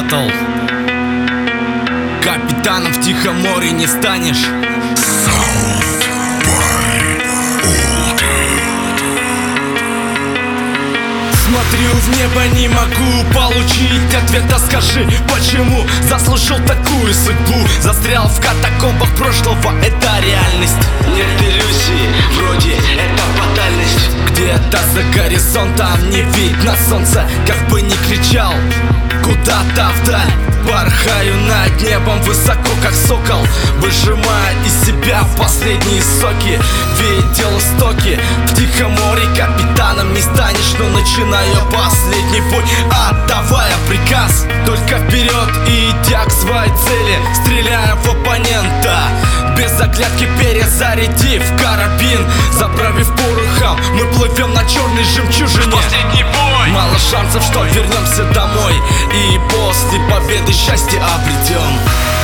Metal. Капитаном в Тихом море не станешь. Смотрю в небо, не могу получить ответа. Скажи, почему заслужил такую судьбу? Застрял в катакомбах прошлого, это реальность. Нет иллюзий, вроде это фатальность. Где-то за горизонтом не видно солнца. Как бы ни кричал, куда-то вдаль порхаю над небом высоко, как сокол, выжимая из себя последние соки. Видел истоки в Тихом море, капитаном не станешь, но начинаю последний бой, отдавая приказ только вперед и идя к своей цели, стреляя в оппонента, без оглядки перезарядив карабин. Заправив порохом, мы плывем на черной жемчужине. Последний бой. Мало шансов, что вернемся домой и после победы счастье обретем.